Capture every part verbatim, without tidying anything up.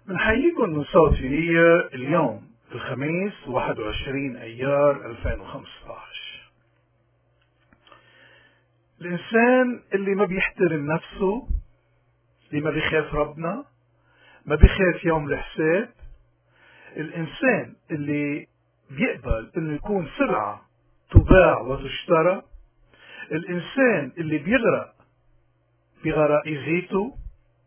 بنحييكم من صوت فينية اليوم الخميس واحد وعشرين أيار ألفين وخمسة عشر. الإنسان اللي ما بيحترم نفسه، اللي ما بيخاف ربنا، ما بيخاف يوم الحساب، الإنسان اللي بيقبل إنه يكون سلعة تباع وتشترى، الإنسان اللي بيغرق بغرائزيته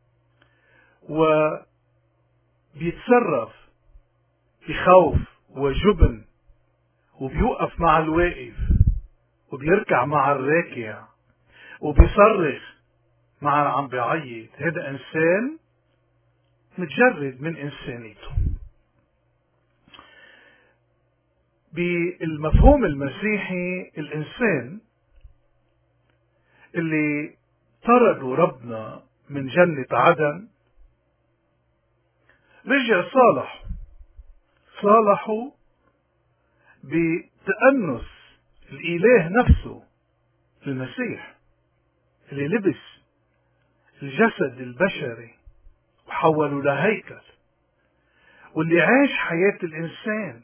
وبيتصرف بخوف وجبن وبيوقف مع الواقف وبيركع مع الراكع وبيصرخ مع اللي عم بيعيط، هذا إنسان متجرد من إنسانيته. بالمفهوم المسيحي الإنسان اللي طردوا ربنا من جنة عدن رجع صالح صالحوا بتأنس الإله نفسه المسيح اللي لبس الجسد البشري وحوله لهيكل، واللي عاش حياة الإنسان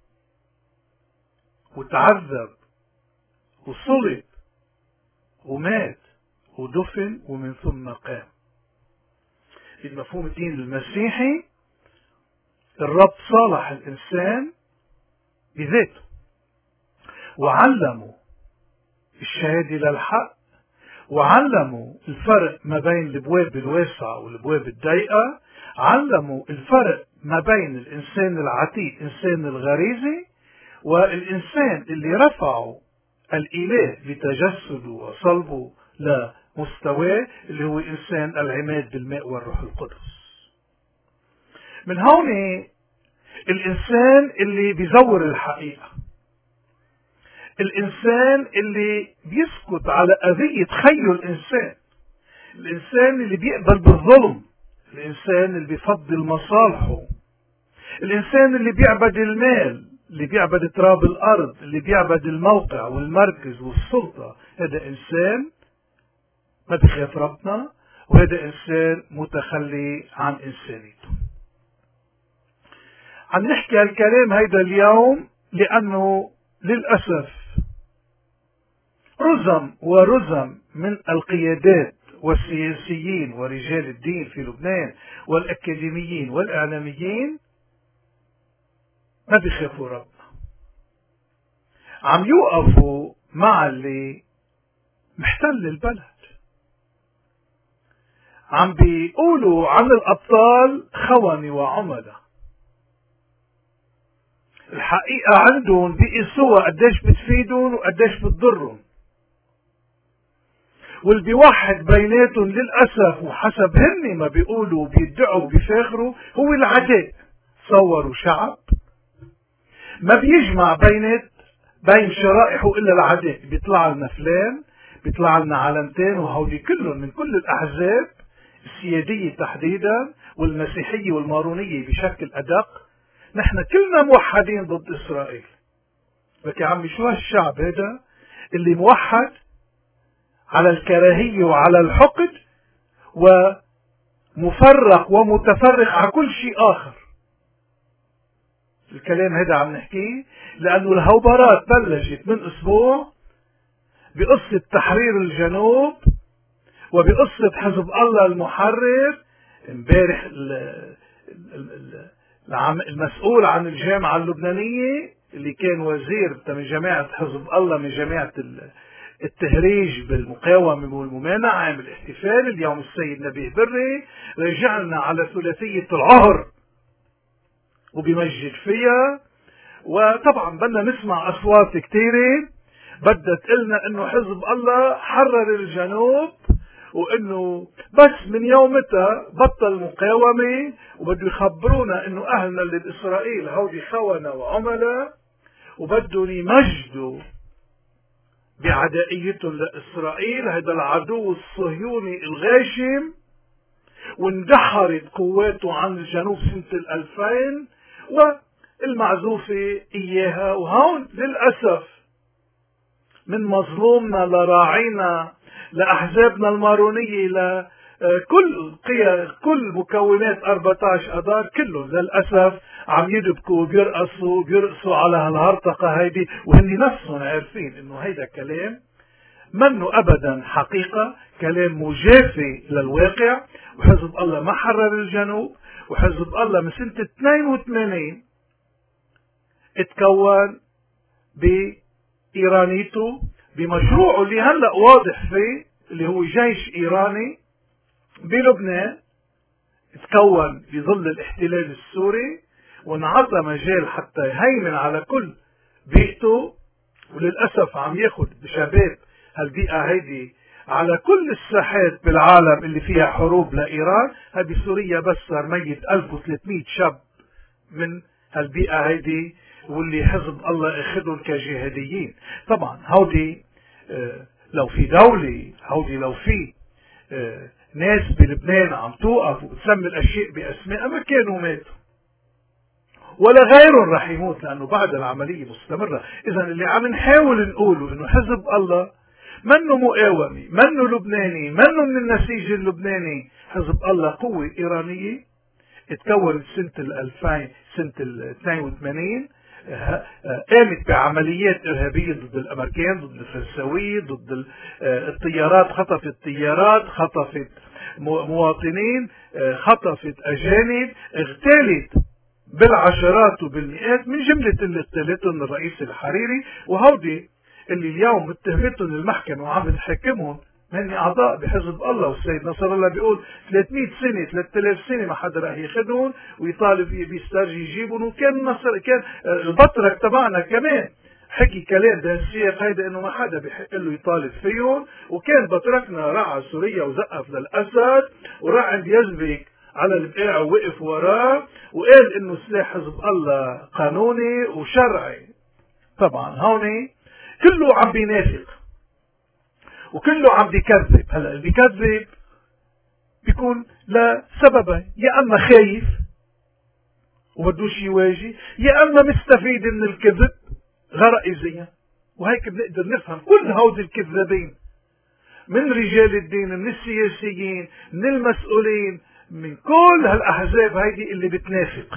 وتعذب وصلب ومات ودفن ومن ثم قام. بالمفهوم الدين المسيحي الرب صالح الإنسان بذاته وعلمه الشهادة للحق، وعلموا الفرق ما بين الابواب الواسعة والابواب الضيقة، علموا الفرق ما بين الإنسان العتيق إنسان الغريزي والإنسان اللي رفعوا الإله بتجسده وصلبه لمستواه اللي هو إنسان العماد بالماء والروح القدس. من هون الإنسان اللي بيزور الحقيقة، الإنسان اللي بيسكت على أذية خير الإنسان، الإنسان اللي بيقبل بالظلم، الإنسان اللي بيفضل مصالحه، الإنسان اللي بيعبد المال، اللي بيعبد تراب الأرض، اللي بيعبد الموقع والمركز والسلطة، هذا إنسان ما بيخاف ربنا، وهذا إنسان متخلي عن إنسانيته. عم نحكي هالكلام هيدا اليوم لأنه للأسف رزم ورزم من القيادات والسياسيين ورجال الدين في لبنان والأكاديميين والإعلاميين ما بيخافوا ربنا، عم يوقفوا مع اللي محتل البلد، عم بيقولوا عن الأبطال خونة وعملاء. الحقيقة عندهم بيقيسوها قديش بتفيدهم وقديش بتضرهم، واللي بيوحد بيناتهم للأسف وحسب هن ما بيقولوا وبيدعوا وبيفاخروا هو العداء. تصوروا شعب ما بيجمع بينات بين شرائحه إلا العداء، بيطلع لنا فلان، بيطلع لنا علامتين، وهولي كلهم من كل الأحزاب السيادية تحديدا والمسيحية والمارونية بشكل أدق، نحن كلنا موحدين ضد إسرائيل. لك يا عمي شو هالشعب هذا اللي موحد على الكراهية وعلى الحقد ومفرق ومتفرق على كل شيء آخر. الكلام هذا عم نحكيه لأنه الهوبرات بلشت من أسبوع بقصة تحرير الجنوب وبقصة حزب الله المحرر. امبارح المسؤول عن الجامعة اللبنانية اللي كان وزير من جماعة حزب الله من جماعة التهريج بالمقاومة والممانعة عامل احتفال اليوم السيد نبيه بري، رجعنا على ثلاثية العهر وبيمجد فيها. وطبعا بدنا نسمع أصوات كتيرة بدها تقلنا انه حزب الله حرر الجنوب وانه بس من يومتها بطل مقاومة، وبده يخبرونا انه اهلنا اللي باسرائيل هودي خونة وعملاء وبدهم يمجدوا بعدائيتهم لاسرائيل، هذا العدو الصهيوني الغاشم، واندحرت قواته عن الجنوب سنة الألفين والمعزوفة إياها. وهون للأسف من مظلومنا لراعينا لأحزابنا المارونية كل كل مكونات أربعة عشر أذار كلهم للأسف عم يدبكوا بيرقصوا بيرقصوا على هالهرطقة هيدي، وهن نفسهم عارفين إنه هيدا كلام منه أبدا حقيقة، كلام مجافي للواقع. وحزب الله ما حرر الجنوب، وحزب الله من سنة اثنين وثمانين اتكون بإيرانيته بمشروعه اللي هلأ واضح فيه، اللي هو جيش إيراني بلبنان، تكون بظل الاحتلال السوري وانعطى مجال حتى يهيمن على كل بيئته. وللأسف عم ياخد شباب هالبيئة هيدي على كل الساحات بالعالم اللي فيها حروب لإيران. هذه سوريا بس صار ميت ألف وثلاثمئة شاب من هالبيئة هيدي، واللي حزب الله اخذهم كجهاديين. طبعا هودي اه لو في دولة، هودي لو في اه ناس بلبنان عم توقف وبتسمي الاشياء باسماء ما كانوا ماتوا، ولا غيرهم رح يموت، لانه بعد العملية مستمرة. اذا اللي عم نحاول نقوله انه حزب الله منه مقاومي، منه لبناني، منه من النسيج اللبناني. حزب الله قوة ايرانية اتكونت سنة الألفين، سنة الاثنين وثمانين، قامت بعمليات إرهابية ضد الأمريكان، ضد الفرنساويين، ضد الطيارات، خطفت طيارات، خطفت مواطنين، خطفت أجانب، اغتالت بالعشرات وبالمئات، من جملة اللي اغتالتهم الرئيس الحريري. وهودي اللي اليوم متهمتهم المحكمة وعم بتحكمهم هن أعضاء بحزب الله. والسيد نصر الله بيقول ثلاثمئة سنة ثلاثة آلاف سنة ما حدا راح ياخذهم، ويطالب بيسترجي يجيبهم. وكان نصر كان البطرك تبعنا كمان حكي كلام بهالسياق هيدا انه ما حدا بيحق له يطالب فيهم. وكان بطركنا راح على سوريا وزقف للاسد وراح عند يزبك على البقاع ووقف وراه وقال انه سلاح حزب الله قانوني وشرعي. طبعا هون كله عم بينافق وكله عم بيكذب. هلا اللي بيكذب بيكون لسببين، يا اما خايف وبدوش يواجه، يا اما مستفيد من الكذب غرائزيا. وهيك بنقدر نفهم كل هودي الكذابين من رجال الدين، من السياسيين، من المسؤولين، من كل هالاحزاب هيدي اللي بتنافق.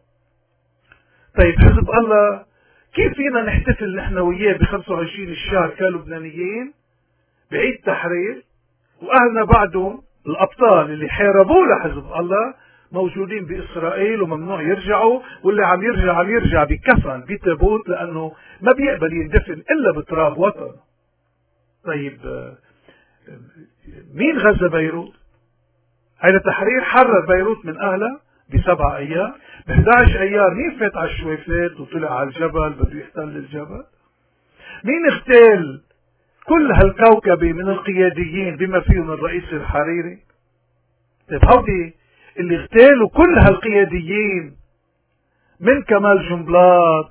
طيب حزب الله كيف فينا نحتفل نحن وياه ب خمسة وعشرين الشهر كلبنانيين بعيد تحرير، واهلنا بعدهم الابطال اللي حاربوا لحزب الله موجودين باسرائيل وممنوع يرجعوا، واللي عم يرجع عم يرجع بكفن بتابوت لانه ما بيقبل يندفن الا بتراب وطن. طيب مين غزا بيروت؟ هذا تحرير حرر بيروت من اهلها بسبع ايام. ب احد عشر ايار مين فات على الشويفات وطلع على الجبل بده يحتل الجبل؟ مين اغتال كل هالكوكبة من القياديين بما فيهم الرئيس الحريري؟ طيب هودي اللي اغتالوا كل هالقياديين من كمال جنبلاط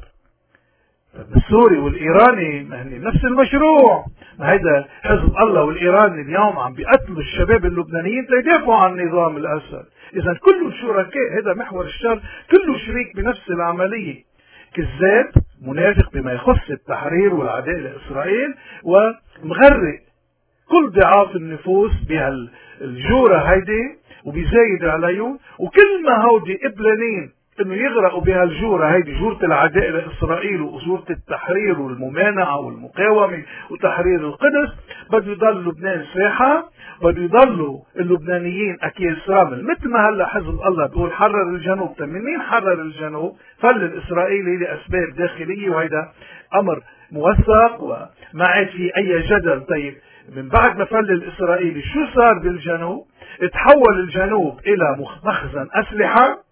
السوري والايراني ما هن نفس المشروع. ما هيدا حزب الله والايراني اليوم عم بيقتلوا الشباب اللبنانيين ليدافعوا عن نظام الاسد. اذا كله شركاء، هذا محور الشر، كله شريك بنفس العملية. كذاب منافق بما يخص التحرير والعداء لاسرائيل، ومغرق كل ضعاف النفوس بهالجورة هيدي وبيزايد عليهم. وكل ما هودي قبلانين انه يغرقوا بهالجورة هيدي، جورة العداء لاسرائيل وجورة التحرير والممانعة والمقاومة وتحرير القدس، بده يضل لبنان ساحة، بده يضلوا اللبنانيين اكياس رمل. مثل ما هلا حزب الله بيقول حرر الجنوب. طيب مين حرر الجنوب؟ فل الاسرائيلي لاسباب داخلية، وهيدا امر موثق وما عاد في اي جدل. طيب من بعد ما فل الاسرائيلي شو صار بالجنوب؟ تحول الجنوب الى مخزن اسلحة،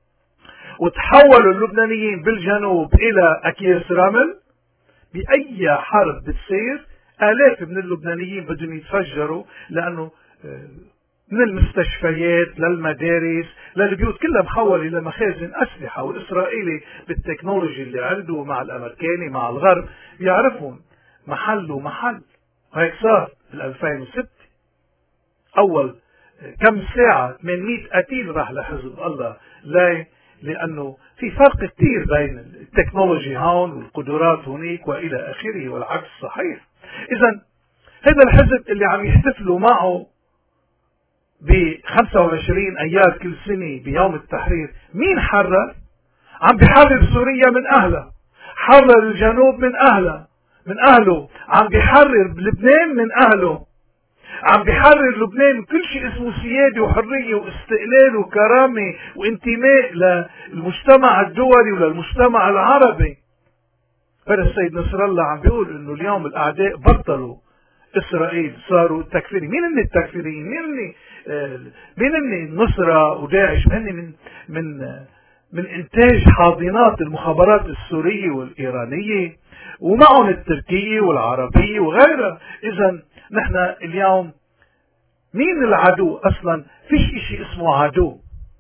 وتحولوا اللبنانيين بالجنوب الى اكياس رمل. باي حرب بتصير الاف من اللبنانيين بدهم يتفجروا، لانه من المستشفيات للمدارس للبيوت كلها محولة الى مخازن اسلحة. والاسرائيلي بالتكنولوجي اللي عنده مع الامريكاني مع الغرب بيعرفهم محل ومحل. وهيك صار بال ألفين وستة اول كم ساعة ثمانمئة قتيل راح لحزب الله. ليه؟ لأنه في فرق كتير بين التكنولوجي هون والقدرات هونيك وإلى آخره، والعكس صحيح. إذا هذا الحزب اللي عم يحتفلوا معه ب خمسة وعشرين ايار كل سنة بيوم التحرير، مين حرر؟ عم بيحرر سوريا من اهلها، حرر الجنوب من اهلها من اهله، عم بيحرر لبنان من اهله، عم بيحرر لبنان من كل شيء اسمه سيادة وحرية واستقلال وكرامة وانتماء للمجتمع الدولي وللمجتمع العربي. هذا السيد نصر الله عم بيقول انه اليوم الاعداء بطلوا اسرائيل، صاروا تكفيري. مين هن التكفيريين؟ مين هن آه مين هن النصرة وداعش؟ هن من من آه من انتاج حاضنات المخابرات السورية والايرانية ومعهم التركية والعربية وغيرها. اذا نحن اليوم مين العدو؟ اصلا فيش اشي اسمه عدو.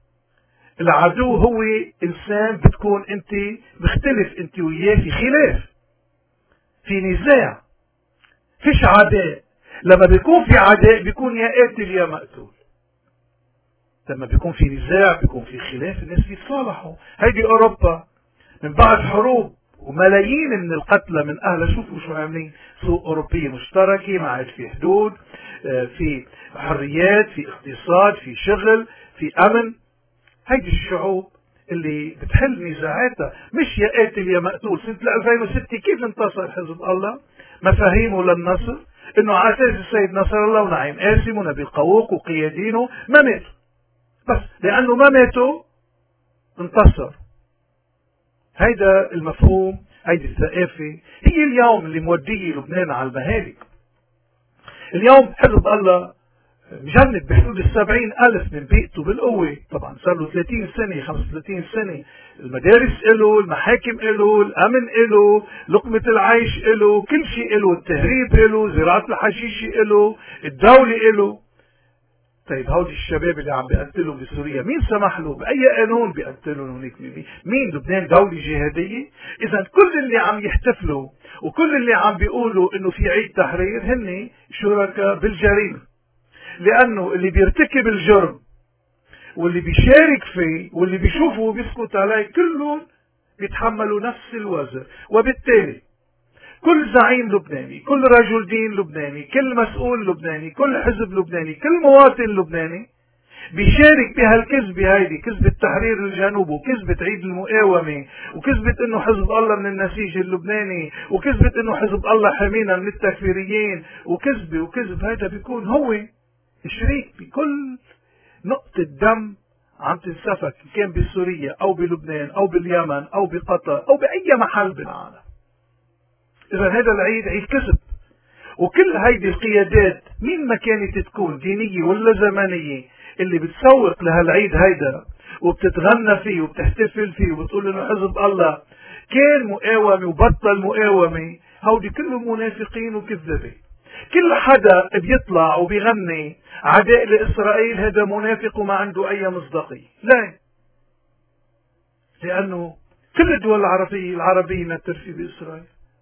العدو هو انسان بتكون انت مختلف انت وياه، في خلاف، في نزاع، فيش عداء. لما بيكون في عداء بيكون يا قاتل يا مقتول. لما بيكون في نزاع بيكون في خلاف، الناس بيتصالحوا. هيدي اوروبا من بعد حروب وملايين من القتلى من اهلها، شوفوا شو عاملين، سوق اوروبيه مشتركه، ما عاد في حدود، في حريات، في اقتصاد، في شغل، في امن. هيدي الشعوب اللي بتحل نزاعاتها، مش يا قاتل يا مقتول. سنة ألفين وستة كيف انتصر حزب الله؟ مفاهيمه للنصر انه على اساس السيد نصر الله ونعيم قاسم ونبيل قووق وقيادينه ما ماتوا، بس لانه ما ماتوا انتصر. هيدا المفهوم، هيدي الثقافة هي اليوم اللي مودية لبنان على المهالك. اليوم حزب الله مجند بحدود السبعين ألف من بيئته بالقوة، طبعا صار له ثلاثين سنة خمسة وثلاثين سنة، المدارس إله، المحاكم إله، الأمن إله، لقمة العيش إله، كل شيء إله، التهريب إله، زراعة الحشيش إله، الدولة إله. طيب هودي الشباب اللي عم بيقتلهم بسوريا مين سمح له؟ بأي قانون بيقتلهم هونيك؟ مين؟ لبنان دولة جهادية؟ إذا كل اللي عم يحتفلوا وكل اللي عم بيقولوا إنه في عيد تحرير هن شركاء بالجريمة، لأنه اللي بيرتكب الجرم واللي بيشارك فيه واللي بيشوفه وبيسكت عليه كلهم بيتحملوا نفس الوزر. وبالتالي كل زعيم لبناني، كل رجل دين لبناني، كل مسؤول لبناني، كل حزب لبناني، كل مواطن لبناني بيشارك بهالكذبة هيدي، كذبة تحرير الجنوب وكذبة عيد المقاومة وكذبة انه حزب الله من النسيج اللبناني وكذبة انه حزب الله حمينا من التكفيريين وكذبة وكذب. هيدا بيكون هو شريك بكل نقطة دم عم تنسفك، كان بسوريا او بلبنان او باليمن او بقطر او باي محل بالعالم. اذا هذا العيد عيد كذب. وكل هيدي القيادات مين ما كانت تكون دينية ولا زمانية اللي بتسوق لهالعيد هيدا وبتتغنى فيه وبتحتفل فيه وبتقول انه حزب الله كان مقاومة وبطل مقاومة، هودي كلهم منافقين وكذابين. كل حدا بيطلع وبيغني عداء لإسرائيل هذا منافق وما عنده أي مصداقية. لا، لأنه كل الدول العربية العربية ما بترفي بإسرائيل.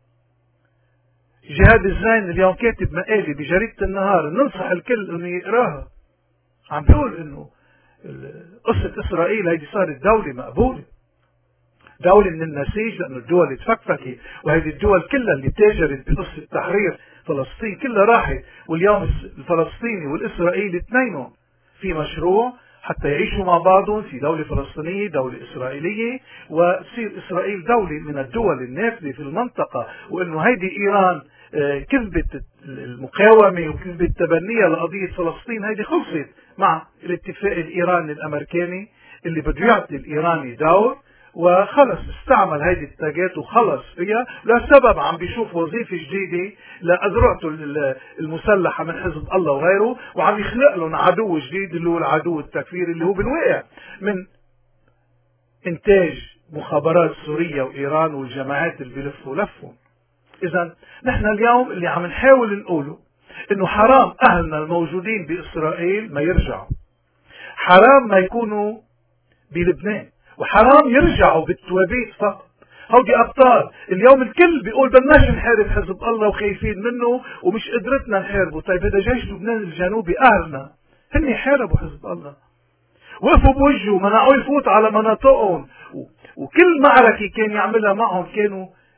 جهاد الزين اليوم كاتب مقالة بجريدة النهار، ننصح الكل انه يقراها، عم بيقول انه قصة اسرائيل هيدي صارت دولة مقبولة، دولة من النسيج، لانه الدول تفكفكت، وهذه الدول كلها اللي تاجرت بقصة تحرير فلسطين كلها راحت، واليوم الفلسطيني والاسرائيلي اثنينهم في مشروع حتى يعيشوا مع بعضهم في دولة فلسطينية دولة إسرائيلية، وتصير إسرائيل دولة من الدول النافذة في المنطقة. وإنه هيدي إيران كذبة المقاومة وكذبة تبنيها لقضية فلسطين هيدي خلصت مع الاتفاق الإيراني الأمريكاني اللي بده يعطي الإيراني دور، وخلص استعمل هيدي التاجات وخلص فيها لسبب عم بيشوف وظيفة جديدة لأذرعته المسلحة من حزب الله وغيره، وعم يخلق لهم عدو جديد اللي هو العدو التكفيري اللي هو بالواقع من إنتاج مخابرات سوريا وإيران والجماعات اللي بيلفوا لفهم. إذا نحن اليوم اللي عم نحاول نقوله إنه حرام أهلنا الموجودين بإسرائيل ما يرجعوا، حرام ما يكونوا بلبنان، وحرام يرجعوا بالتوابيت فقط. هودي أبطال اليوم الكل بيقول بدناش نحارب حزب الله وخايفين منه ومش قدرتنا نحاربه. طيب هذا جيش لبنان الجنوبي أهلنا هن حاربوا حزب الله، وقفوا بوجهه منعوه يفوت على مناطقهم، وكل معركة كان يعملها معهم كانوا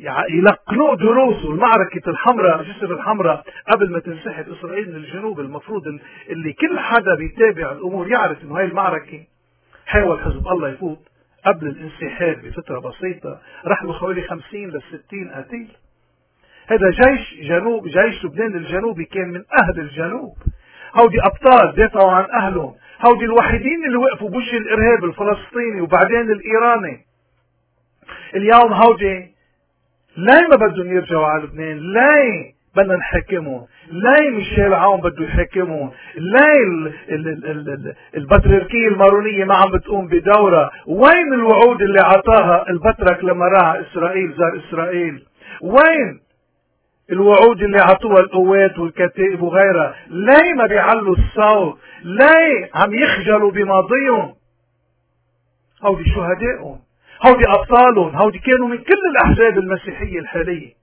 يلقنوا دروس. والمعركة الحمراء، جسر الحمراء، قبل ما تنسحب إسرائيل من الجنوب، المفروض اللي كل حدا بيتابع الأمور يعرف إنه هاي المعركة حاول حزب الله يفوت قبل الانسحاب بفترة بسيطة، راح له حوالي خمسين لستين قتيل. هذا جيش جنوب، جيش لبنان الجنوبي كان من أهل الجنوب، هودي أبطال دافعوا عن أهلهم، هودي الوحيدين اللي وقفوا بوجه الإرهاب الفلسطيني وبعدين الإيراني. اليوم هودي لاي ما بدهم يرجعوا على لبنان، لاي بدنا نحاكمهم، لاي ميشيل عون بده يحاكمهم، لاي البطريركية المارونية ما عم بتقوم بدورة. وين الوعود اللي عطاها البطرك لما راح إسرائيل زار إسرائيل؟ وين الوعود اللي عطوها القوات والكتائب وغيرها؟ لاي ما بيعلوا الصوت؟ لاي عم يخجلوا بماضيهم؟ هودي شهدائهم، هودي أبطالهم، هودي كانوا من كل الأحزاب المسيحية الحالية.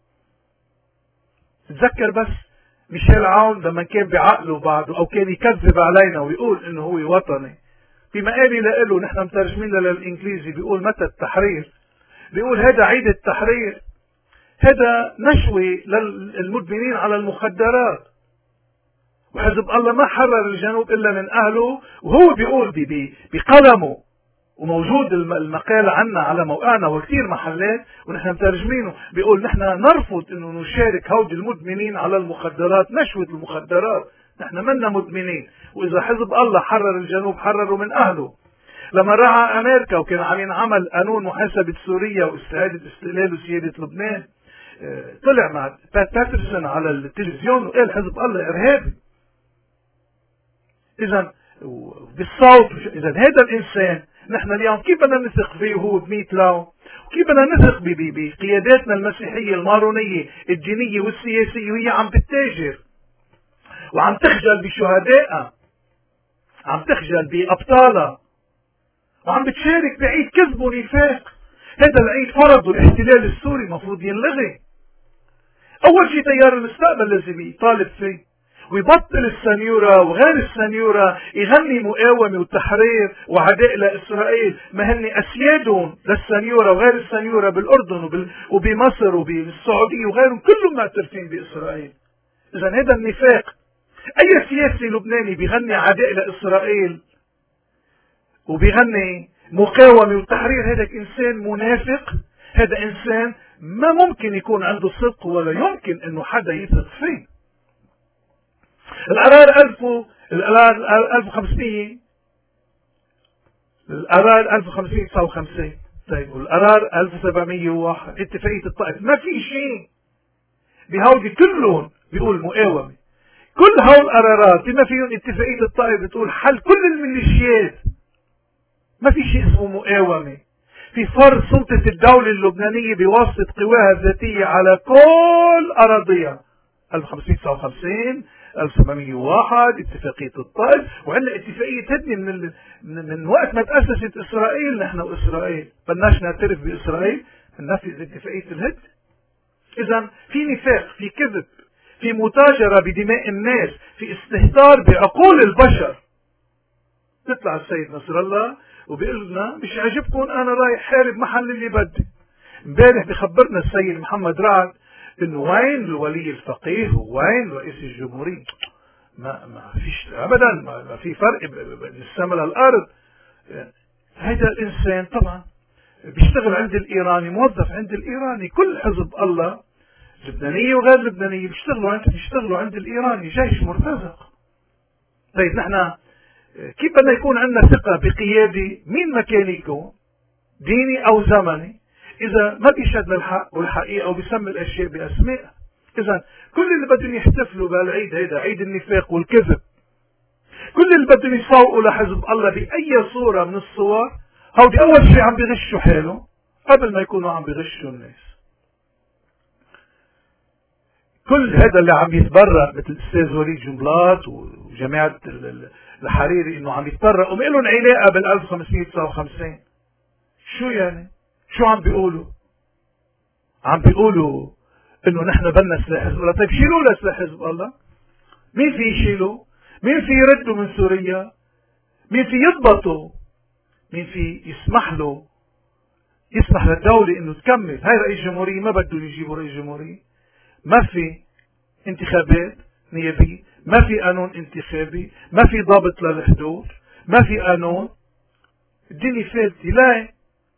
تذكر بس ميشيل عون لما كان بعقله بعده أو كان يكذب علينا ويقول إنه هو وطني، في مقالي لإله نحن مترجمين للإنجليزي، بيقول متى التحرير؟ بيقول هذا عيد التحرير، هذا نشوي للمدمنين على المخدرات، وحزب الله ما حرر الجنوب إلا من أهله. وهو بيقول بقلمه، وموجود المقال عنا على موقعنا وكثير محلات ونحن مترجمينه، بيقول نحن نرفض انه نشارك هودي المدمنين على المخدرات، نشوة المخدرات، نحن منا مدمنين. واذا حزب الله حرر الجنوب حرروا من اهله. لما راح امريكا وكان عم ينعمل قانون محاسبة سوريا واستعادة استقلال وسيادة لبنان، طلع مع بات باترسون على التلفزيون وقال حزب الله ارهابي. اذا بالصوت، اذا هذا الانسان نحن اليوم كيف بدنا نثق فيه وهو بميت لون؟ وكيف بدنا نثق بقياداتنا المسيحية المارونية الدينية والسياسية وهي عم بتتاجر وعم تخجل بشهدائها، عم تخجل بأبطالها، وعم بتشارك بعيد كذب ونفاق؟ هذا العيد فرضه الاحتلال السوري، مفروض ينلغي. أول شيء تيار المستقبل لازم يطالب فيه ويبطل السنيورة وغير السنيورة يغني مقاومة وتحرير وعداء لإسرائيل، ما هن أسيادهم للسنيورة وغير السنيورة بالأردن وبمصر وبالسعودية وغيرهم كلهم معترفين بإسرائيل. إذا هذا النفاق. أي سياسي لبناني بيغني عداء لإسرائيل وبيغني مقاومة وتحرير، هذا إنسان منافق، هذا إنسان ما ممكن يكون عنده صدق ولا يمكن إنه حدا يثق فيه. القرار ألف القرار ألف وخمسمية القرار ألف وخمسمية وتسعة وخمسين، طيب والقرار ألف وسبعمية وواحد اتفاقية الطائف، ما في شيء بهودي كلهم بيقول مقاومة. كل هول القرارات بما فيهم اتفاقية الطائف بتقول حل كل الميليشيات، ما في شيء اسمه مقاومة. في فرض سلطة الدولة اللبنانية بواسطة قواها الذاتية على كل أراضيها. ألف وخمسمية وتسعة وخمسين، ألف وسبعمية وواحد، اتفاقية الطائف، وعندنا اتفاقية هدنة من من وقت ما تأسست إسرائيل. نحن وإسرائيل بدناش نعترف بإسرائيل، ننفذ اتفاقية الهد. إذا في نفاق، في كذب، في متاجرة بدماء الناس، في استهتار بعقول البشر. تطلع السيد نصر الله وبيقول لنا مش عجبكم أنا رايح حارب محل اللي بدي. امبارح بخبرنا السيد محمد رعد انه وين الولي الفقيه ووين رئيس الجمهورية. ما ما فيش ابدا، ما في فرق بين السماء للارض. هذا الانسان طبعا بيشتغل عند الايراني، موظف عند الايراني. كل حزب الله لبنانية وغير لبنانية بيشتغلوا عند بيشتغلوا عند الايراني، جيش مرتزق. طيب نحن كيف بدنا يكون عندنا ثقة بقيادة مين ما كان يكون، ديني او زمني، إذا ما بيشهد للحق والحقيقة وبيسمي الأشياء بأسمائها؟ إذا كل اللي بدهم يحتفلوا بهالعيد، هيدا عيد النفاق والكذب، كل اللي بدهم يسوقوا لحزب الله بأي صورة من الصور، هودي أول شيء عم بيغشوا حالهم قبل ما يكونوا عم بيغشوا الناس. كل هذا اللي عم يتبرأ مثل الأستاذ وليد جنبلاط وجماعة الحريري إنه عم يتبرأ وما لهم علاقة بال ألف وخمسمية وتسعة وخمسين، شو يعني؟ شو عم بيقولوا؟ عم بيقولوا انه نحن بدنا سلاح حزب الله. طيب شيلوا له سلاح حزب الله. مين في يشيله؟ مين في يرده من سوريا؟ مين في يضبطه؟ مين في يسمح له يسمح للدولة انه تكمل. هاي رئيس جمهورية ما بدهم يجيبوا رئيس جمهورية، ما في انتخابات نيابية، ما في قانون انتخابي، ما في ضابط للحدود، ما في قانون. الدنيا فالتة. لا،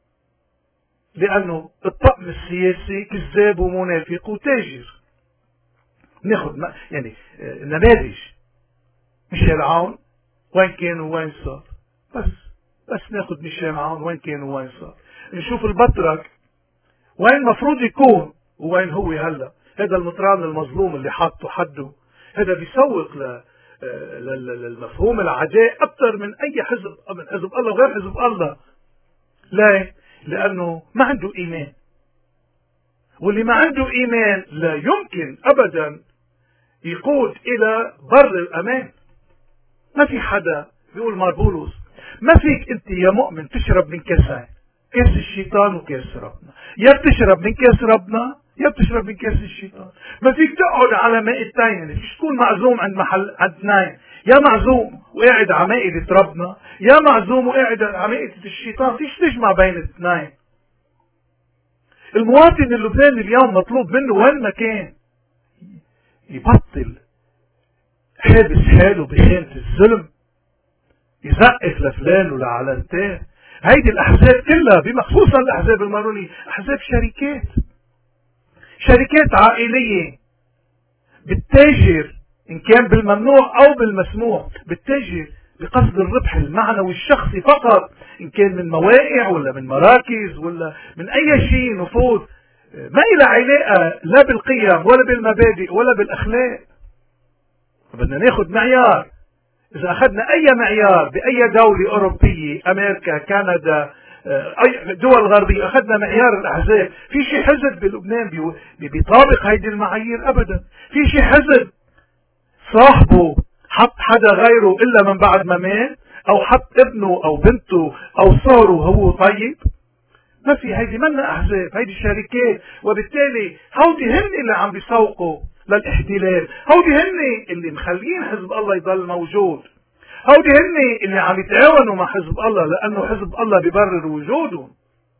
لأنه الطقم السياسي كذاب ومنافق وتاجر. ناخذ يعني نماذج. ميشيل عون وين كان وين صار؟ بس بس ناخذ ميشيل عون وين كان وين صار. نشوف البطرك وين مفروض يكون وين هو هلا. هذا المطران المظلوم اللي حاطه حده، هذا بيسوق ل للمفهوم العداء أكثر من أي حزب، من حزب الله وغير حزب الله. لا، لأنه ما عنده إيمان، واللي ما عنده إيمان لا يمكن أبدا يقود إلى بر الأمان. ما في حدا بيقول مار بولس ما فيك أنت يا مؤمن تشرب من كاسين، كاس الشيطان وكاس ربنا. يا بتشرب من كاس ربنا يا بتشرب من كاس الشيطان. ما فيك تقعد على مائدتين، يعني فيش تكون معزوم عند محل عند اثنين، يا معزوم وقاعد على مائدة ربنا يا معزوم وقاعد على مائدة الشيطان. فيش تجمع بين الاثنين. المواطن اللبناني اليوم مطلوب منه وين ما كان يبطل حابس حاله بخانة الظلم، يزقف لفلان ولعلانتين. هيدي الأحزاب كلها، بما خصوصا الأحزاب المارونية، أحزاب شركات شركات عائلية بتتاجر إن كان بالممنوع أو بالمسموح، بتتاجر بقصد الربح المعنوي الشخصي فقط، إن كان من مواقع ولا من مراكز ولا من أي شيء نفوذ ما إلى علاقة لا بالقيم ولا بالمبادئ ولا بالأخلاق. بدنا ناخد معيار. إذا أخذنا أي معيار بأي دولة أوروبية، أمريكا، كندا، أي دول غربية، أخذنا معيار الأحزاب، في شيء حزب بلبنان بيطابق هيدي المعايير؟ أبدا. في شيء حزب صاحبه حط حدا غيره إلا من بعد ما مات، أو حط ابنه أو بنته أو صهره هو طيب؟ ما في. هيدي منا أحزاب، هيدي شركات. وبالتالي هودي هن اللي عم بيسوقوا للاحتلال، هودي هن اللي مخلين حزب الله يضل موجود، هودي هن اللي عم يتعاونوا مع حزب الله لأنه حزب الله بيبرر وجودهم.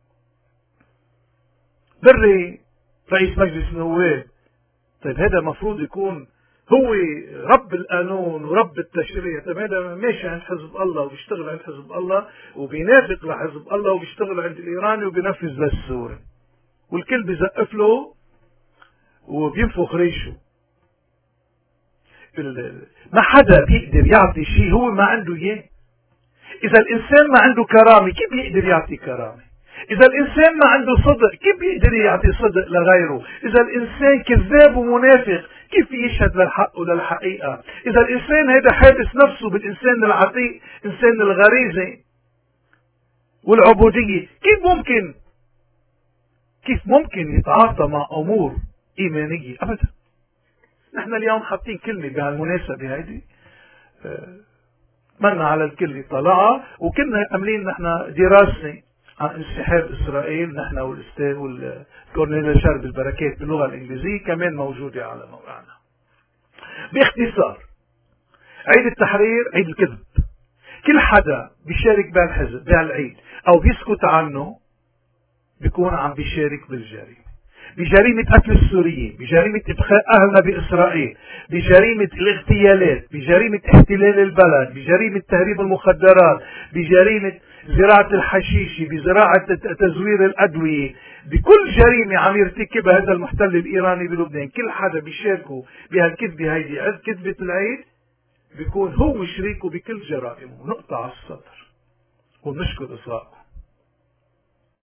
بري رئيس مجلس النواب، طيب هذا مفروض يكون هو رب القانون ورب التشريع. طيب هذا ماشي عند حزب الله وبيشتغل عند حزب الله وبينافق لحزب الله وبيشتغل عند الإيراني وبينفذ للسوري، والكل بيزقف له وبينفخ ريشه. ما حدا بيقدر يعطي شيء هو ما عنده اياه. اذا الانسان ما عنده كرامة كيف بيقدر يعطي كرامة؟ اذا الانسان ما عنده صدق كيف بيقدر يعطي صدق لغيره؟ اذا الانسان كذاب ومنافق كيف يشهد للحق وللحقيقة؟ اذا الانسان هذا حابس نفسه بالانسان العتيق، انسان الغريزة والعبودية، كيف ممكن كيف ممكن يتعاطى مع امور ايمانية؟ ابدا. نحن اليوم حاطين كلمة بهالمناسبة هيدي منا على الكل يطلعها، وكنا عاملين نحن دراسة عن انسحاب اسرائيل، نحن والاستاذ والكورنيلا شرب البركات باللغة الانجليزية كمان موجودة على موقعنا. باختصار، عيد التحرير عيد الكذب. كل حدا بيشارك بهالحزب بهالعيد او بيسكت عنه بيكون عم بيشارك بالجريمة، بجريمة قتل السوريين، بجريمة إبقاء أهلنا بإسرائيل، بجريمة الاغتيالات، بجريمة احتلال البلد، بجريمة تهريب المخدرات، بجريمة زراعة الحشيش، بزراعة تزوير الأدوية، بكل جريمة عم يرتكبها هذا المحتل الإيراني بلبنان. كل حدا بيشاركه بهالكذبة هيدي، عز كذبة العيد، بيكون هو شريكه بكل جرائمه. نقطة على السطر، ونشكر إصرائكم.